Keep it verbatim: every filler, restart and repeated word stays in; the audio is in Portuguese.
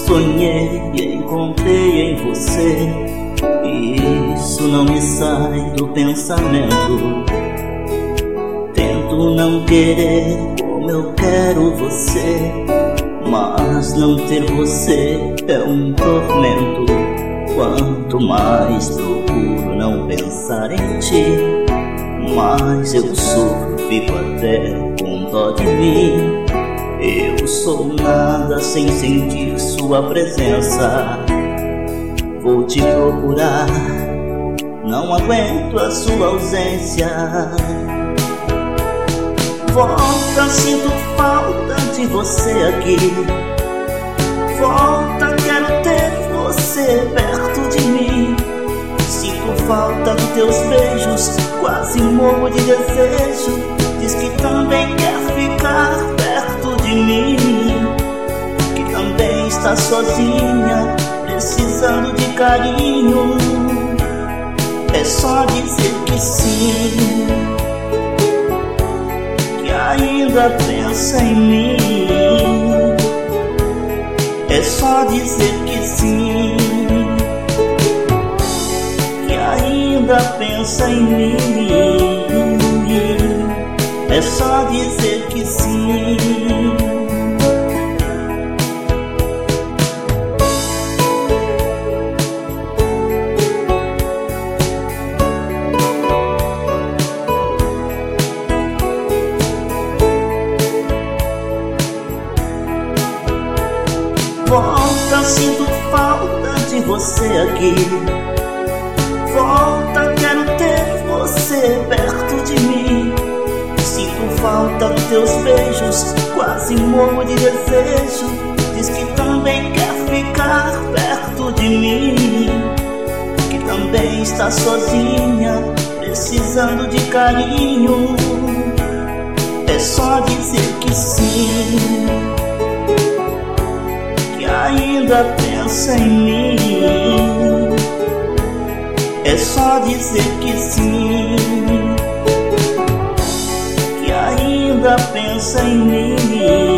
sonhei e encontrei em você, e isso não me sai do pensamento. Tento não querer como eu quero você, mas não ter você é um tormento. Quanto mais procuro não pensar em ti, mais eu sofro, fico até com dó de mim. Eu sou nada sem sentir sua presença. Vou te procurar, não aguento a sua ausência. Volta, sinto falta de você aqui. Volta, quero ter você perto de mim. Sinto falta dos teus beijos, quase morro de desejo. Diz que também quer ficar perto de mim, que também está sozinha, precisando de carinho. É só dizer que sim, que ainda pensa em mim. É só dizer que sim, que ainda pensa em mim. É só dizer que sim. Volta, sinto falta de você aqui. Volta, quero ter você perto de mim. Sinto falta dos teus beijos, quase morro de desejo. Diz que também quer ficar perto de mim, que também está sozinha, precisando de carinho. É só dizer que sim, que ainda pensa em mim. É só dizer que sim, que ainda pensa em mim.